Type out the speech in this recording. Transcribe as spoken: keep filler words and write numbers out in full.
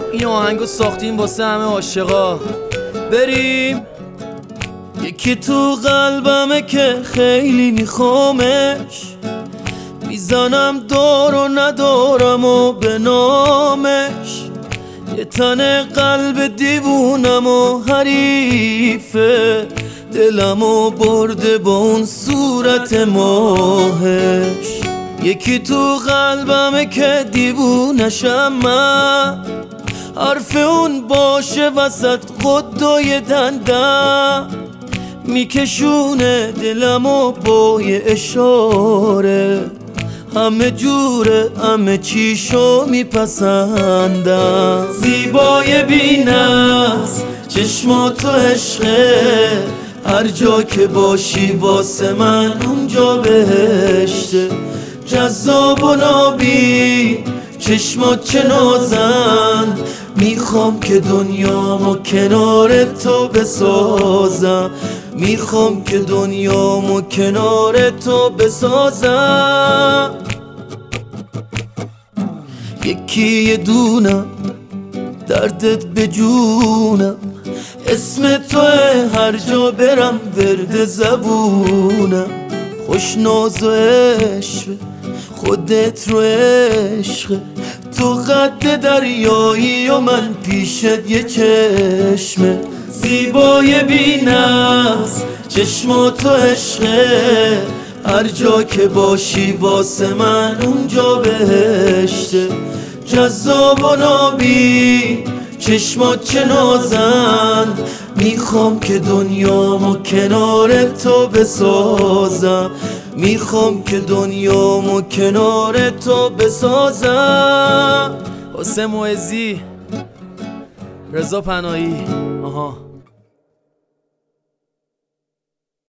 این آهنگو ساختیم واسه همه عاشقا. بریم. یکی تو قلبمه که خیلی میخوامش، میزنم دار و ندارم و به نامش. یه تن قلب دیوونم و حریفه، دلمو برده با اون صورت ماهش. یکی تو قلبمه که دیوونشم من، حرف اون باشه وسط قدای دندم، میکشونه دلمو با یه اشاره. همه جوره همه چیشو میپسندم. زیبای بینست چشماتو عشقه، هر جا که باشی واسه من اونجا بهشته. جذاب و نابی چشمات چه نازن، میخوام که دنیامو کنار تو بسازم. میخوام که دنیامو کنار تو بسازم. یکی یه دونم دردت به جونم، اسم توه هر جا برم ورد زبونم. خوش ناز و عشق خودت رو عشق، تو قد دریایی و من پیشت یه چشمه. زیبای بینست چشماتو عشقه، هر جا که باشی واسه من اونجا بهشته. جذاب و نابی چشمات چه نازن، میخوام که دنیامو کنار تو بسازم. میخوام که دنیامو کنار تو بسازم. حسین معزی، رضا پناهی. آها